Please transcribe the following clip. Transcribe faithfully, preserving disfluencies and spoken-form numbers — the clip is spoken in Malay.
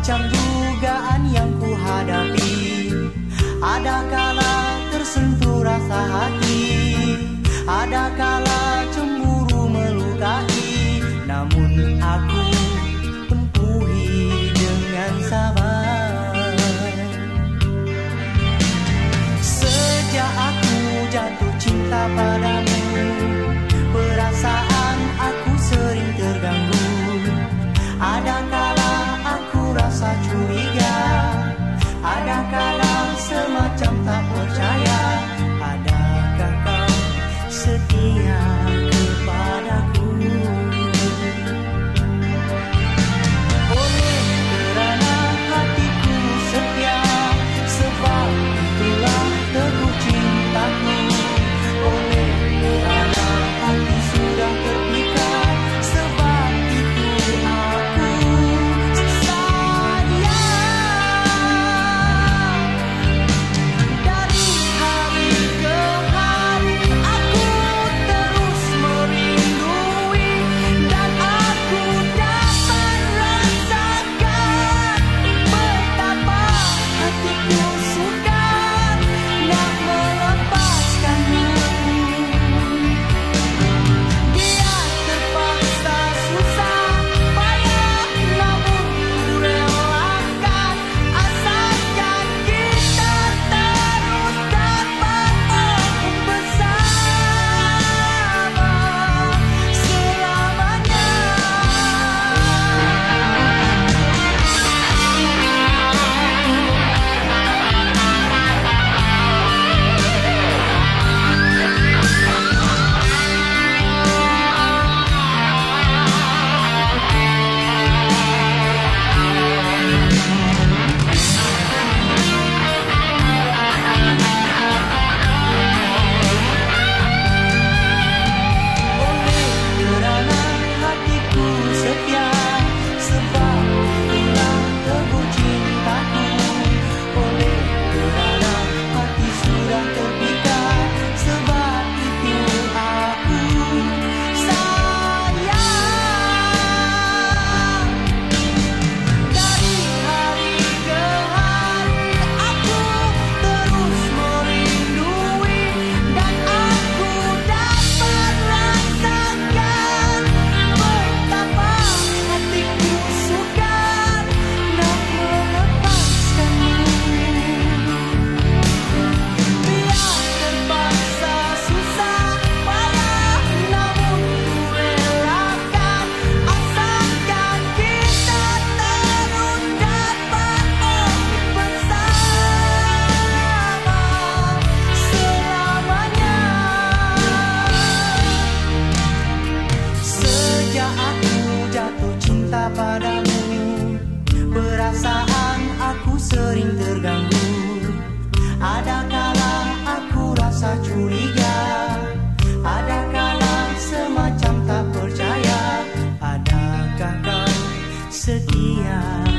macam dugaan yang ku hadapi. Ada kala tersentuh rasa hati, ada kala cemburu melukai, namun aku tempuhi dengan sabar. Sejak aku jatuh cinta padamu, perasaan aku sering terganggu. Ada kala aku rasa curiga, ada kala semacam tak percaya. Adakah kau setia kepadaku? Oleh kerana hatiku setia, sebab itulah teguh cintaku. Oleh kerana hati sudah terpikat, sebab itu aku sayang. Dari hari ke hari aku terus merindui, dan aku dapat rasakan betapa hatiku sukar nak melepaskanmu. Biar terpaksa susah payah, namun ku relakan, asalkan kita terus dapat bersama selamanya. Oleh kerana hatiku setia, sebab itulah teguh cintaku. Oleh kerana hati sudah terpikat, sebab itu aku sayang. Dari hari ke hari aku terus merindui, dan aku dapat rasakan betapa hatiku sukar nak melepaskanmu. Biar terpaksa susah payah, namun ku relakan, asalkan kita terus dapat bersama selamanya. Sejak aku jatuh cinta padamu, perasaan aku sering terganggu. Ada kala aku rasa curiga, ada kala semacam tak percaya. Adakah kau setia?